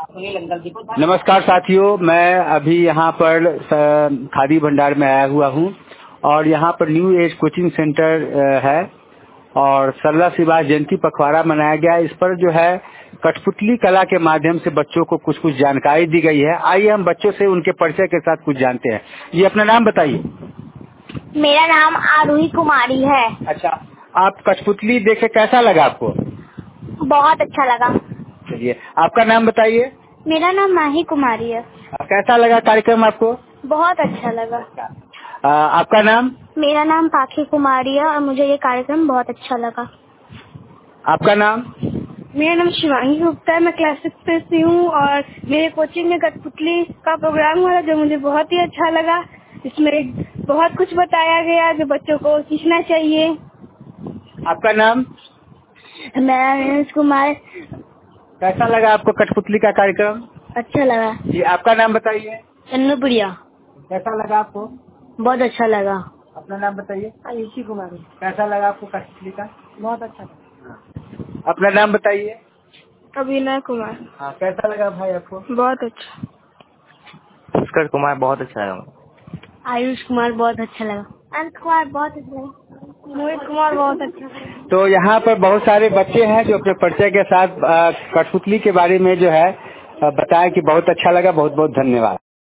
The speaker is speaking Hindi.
नमस्कार साथियों, मैं अभी यहाँ पर खादी भंडार में आया हुआ हूँ और यहाँ पर न्यू एज कोचिंग सेंटर है और सरला श्रीवास जयंती पखवाड़ा मनाया गया। इस पर जो है कठपुतली कला के माध्यम से बच्चों को कुछ कुछ जानकारी दी गई है। आइए हम बच्चों से उनके परिचय के साथ कुछ जानते हैं। ये अपना नाम बताइए। मेरा नाम आरूही कुमारी है। अच्छा, आप कठपुतली देखे कैसा लगा आपको? बहुत अच्छा लगा। चलिए, आपका नाम बताइए। मेरा नाम माही कुमारी है। कैसा लगा कार्यक्रम आपको? बहुत अच्छा लगा। आपका नाम? मेरा नाम पाखी कुमारी है और मुझे ये कार्यक्रम बहुत अच्छा लगा। आपका नाम? मेरा नाम शिवांगी गुप्ता है। मैं क्लास 6 से हूँ और मेरे कोचिंग में कठपुतली का प्रोग्राम हुआ जो मुझे बहुत ही अच्छा लगा। इसमें बहुत कुछ बताया गया जो बच्चों को सीखना चाहिए। आपका नाम? मेरा नाम कुमार। कैसा लगा आपको कठपुतली का कार्यक्रम? अच्छा लगा जी। आपका नाम बताइए। चन्नूप्रिया। कैसा लगा आपको? बहुत अच्छा लगा। अपना नाम बताइए। आयुषी कुमारी। कैसा लगा आपको कठपुतली का? बहुत अच्छा लगा। अपना नाम बताइए। अभिनय कुमार। हाँ, कैसा लगा भाई आपको? बहुत अच्छा। पुष्कर कुमार बहुत अच्छा लगा। आयुष कुमार बहुत अच्छा लगा। अंत कुमार बहुत अच्छा लगा। मोहित कुमार बहुत अच्छा लगा। तो यहाँ पर बहुत सारे बच्चे हैं जो अपने परिचय के साथ कठपुतली के बारे में जो है बताया कि बहुत अच्छा लगा। बहुत बहुत धन्यवाद।